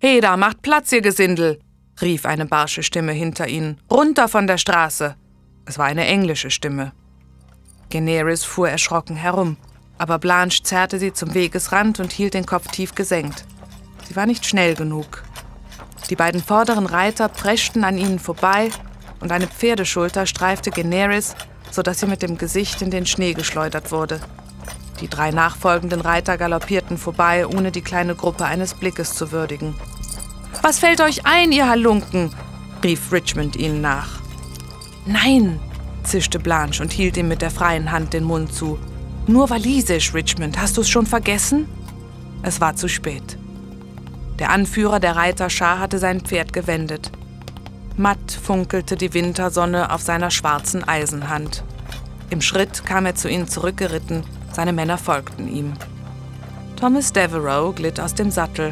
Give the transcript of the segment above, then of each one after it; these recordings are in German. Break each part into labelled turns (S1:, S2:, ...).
S1: »Heda, macht Platz, ihr Gesindel«, rief eine barsche Stimme hinter ihnen. »Runter von der Straße!« Es war eine englische Stimme. Daenerys fuhr erschrocken herum, aber Blanche zerrte sie zum Wegesrand und hielt den Kopf tief gesenkt. Sie war nicht schnell genug. Die beiden vorderen Reiter preschten an ihnen vorbei und eine Pferdeschulter streifte Daenerys, sodass sie mit dem Gesicht in den Schnee geschleudert wurde. Die 3 nachfolgenden Reiter galoppierten vorbei, ohne die kleine Gruppe eines Blickes zu würdigen. »Was fällt euch ein, ihr Halunken?« rief Richmond ihnen nach. »Nein«, zischte Blanche und hielt ihm mit der freien Hand den Mund zu. »Nur walisisch, Richmond, hast du es schon vergessen?« Es war zu spät. Der Anführer der Reiterschar hatte sein Pferd gewendet. Matt funkelte die Wintersonne auf seiner schwarzen Eisenhand. Im Schritt kam er zu ihnen zurückgeritten, seine Männer folgten ihm. Thomas Devereux glitt aus dem Sattel.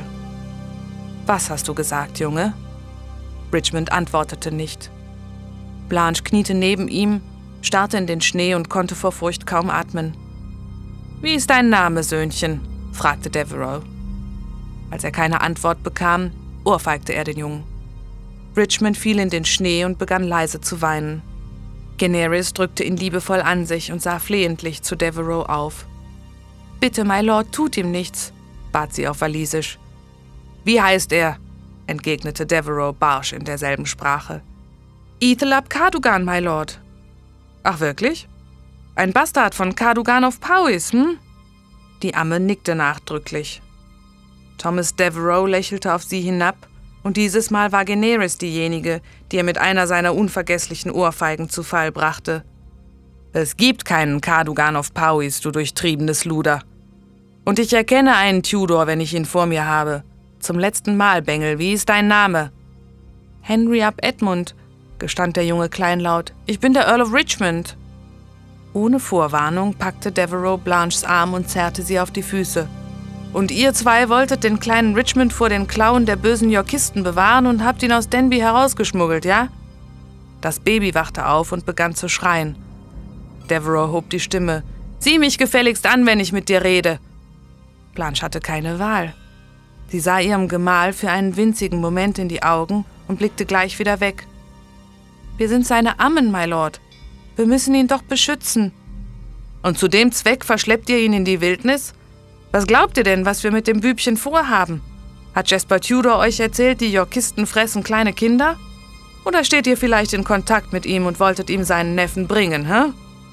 S1: »Was hast du gesagt, Junge?« Richmond antwortete nicht. Blanche kniete neben ihm, starrte in den Schnee und konnte vor Furcht kaum atmen. »Wie ist dein Name, Söhnchen?« fragte Devereux. Als er keine Antwort bekam, ohrfeigte er den Jungen. Richmond fiel in den Schnee und begann leise zu weinen. Daenerys drückte ihn liebevoll an sich und sah flehentlich zu Devereux auf. »Bitte, my Lord, tut ihm nichts«, bat sie auf Walisisch. »Wie heißt er?« entgegnete Devereux barsch in derselben Sprache. »Ethel ap Cadogan, my Lord.« »Ach, wirklich? Ein Bastard von Cadogan of Powys, hm?« Die Amme nickte nachdrücklich. Thomas Devereux lächelte auf sie hinab, und dieses Mal war Daenerys diejenige, die er mit einer seiner unvergesslichen Ohrfeigen zu Fall brachte. »Es gibt keinen Cadogan of Powys, du durchtriebenes Luder. Und ich erkenne einen Tudor, wenn ich ihn vor mir habe. Zum letzten Mal, Bengel, wie ist dein Name?« »Henry ap Edmund«, gestand der Junge kleinlaut. »Ich bin der Earl of Richmond.« Ohne Vorwarnung packte Devereux Blanches Arm und zerrte sie auf die Füße. »Und ihr 2 wolltet den kleinen Richmond vor den Klauen der bösen Yorkisten bewahren und habt ihn aus Denby herausgeschmuggelt, ja?« Das Baby wachte auf und begann zu schreien. Devereux hob die Stimme. »Sieh mich gefälligst an, wenn ich mit dir rede!« Blanche hatte keine Wahl. Sie sah ihrem Gemahl für einen winzigen Moment in die Augen und blickte gleich wieder weg. »Wir sind seine Ammen, my Lord. Wir müssen ihn doch beschützen.« »Und zu dem Zweck verschleppt ihr ihn in die Wildnis? Was glaubt ihr denn, was wir mit dem Bübchen vorhaben? Hat Jasper Tudor euch erzählt, die Yorkisten fressen kleine Kinder? Oder steht ihr vielleicht in Kontakt mit ihm und wolltet ihm seinen Neffen bringen, hä?«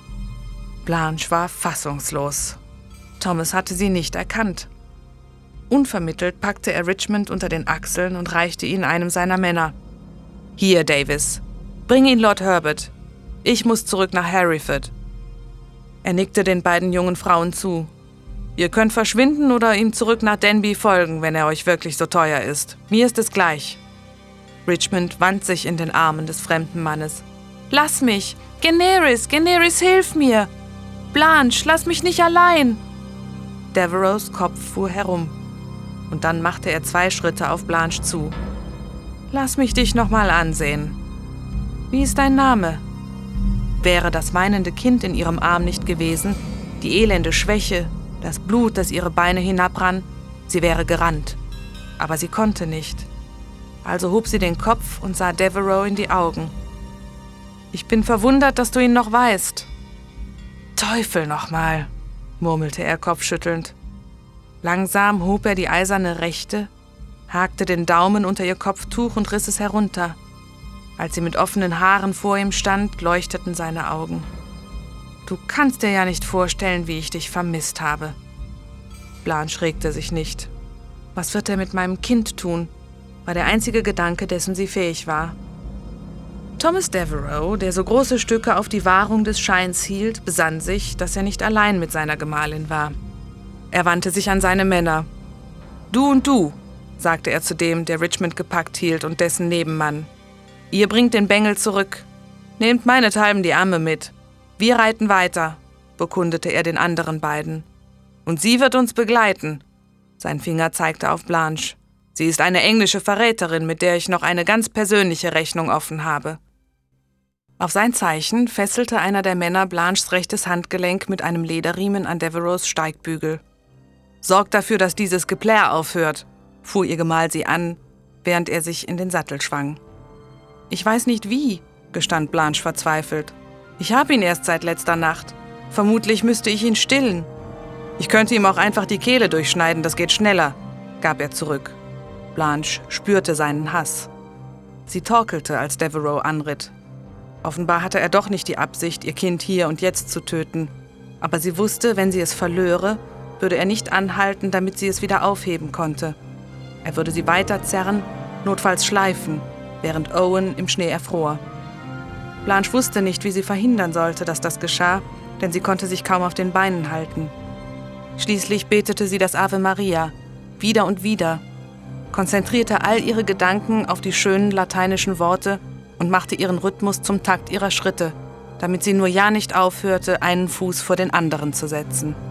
S1: Blanche war fassungslos. Thomas hatte sie nicht erkannt. Unvermittelt packte er Richmond unter den Achseln und reichte ihn einem seiner Männer. »Hier, Davis, bring ihn Lord Herbert. Ich muss zurück nach Hereford.« Er nickte den beiden jungen Frauen zu. »Ihr könnt verschwinden oder ihm zurück nach Denby folgen, wenn er euch wirklich so teuer ist. Mir ist es gleich.« Richmond wand sich in den Armen des fremden Mannes. »Lass mich! Daenerys, hilf mir! Blanche, lass mich nicht allein!« Devereux Kopf fuhr herum. Und dann machte er 2 Schritte auf Blanche zu. »Lass mich dich noch mal ansehen. Wie ist dein Name?« Wäre das weinende Kind in ihrem Arm nicht gewesen, die elende Schwäche, das Blut, das ihre Beine hinabrann, sie wäre gerannt. Aber sie konnte nicht. Also hob sie den Kopf und sah Devereux in die Augen. »Ich bin verwundert, dass du ihn noch weißt.« »Teufel nochmal«, murmelte er kopfschüttelnd. Langsam hob er die eiserne Rechte, hakte den Daumen unter ihr Kopftuch und riss es herunter. Als sie mit offenen Haaren vor ihm stand, leuchteten seine Augen. »Du kannst dir ja nicht vorstellen, wie ich dich vermisst habe.« Blanche regte sich nicht. Was wird er mit meinem Kind tun? War der einzige Gedanke, dessen sie fähig war. Thomas Devereux, der so große Stücke auf die Wahrung des Scheins hielt, besann sich, dass er nicht allein mit seiner Gemahlin war. Er wandte sich an seine Männer. »Du und du«, sagte er zu dem, der Richmond gepackt hielt und dessen Nebenmann. »Ihr bringt den Bengel zurück. Nehmt meinethalben die Amme mit. Wir reiten weiter«, bekundete er den anderen beiden. »Und sie wird uns begleiten.« Sein Finger zeigte auf Blanche. »Sie ist eine englische Verräterin, mit der ich noch eine ganz persönliche Rechnung offen habe.« Auf sein Zeichen fesselte einer der Männer Blanches rechtes Handgelenk mit einem Lederriemen an Devereux Steigbügel. »Sorgt dafür, dass dieses Geplärr aufhört«, fuhr ihr Gemahl sie an während er sich in den Sattel schwang. »Ich weiß nicht wie«, gestand Blanche verzweifelt. »Ich habe ihn erst seit letzter Nacht. Vermutlich müsste ich ihn stillen. Ich könnte ihm auch einfach die Kehle durchschneiden, das geht schneller«, gab er zurück. Blanche spürte seinen Hass. Sie torkelte, als Devereaux anritt. Offenbar hatte er doch nicht die Absicht, ihr Kind hier und jetzt zu töten. Aber sie wusste, wenn sie es verlöre, würde er nicht anhalten, damit sie es wieder aufheben konnte. Er würde sie weiterzerren, notfalls schleifen, während Owen im Schnee erfror. Blanche wusste nicht, wie sie verhindern sollte, dass das geschah, denn sie konnte sich kaum auf den Beinen halten. Schließlich betete sie das Ave Maria, wieder und wieder, konzentrierte all ihre Gedanken auf die schönen lateinischen Worte und machte ihren Rhythmus zum Takt ihrer Schritte, damit sie nur ja nicht aufhörte, einen Fuß vor den anderen zu setzen.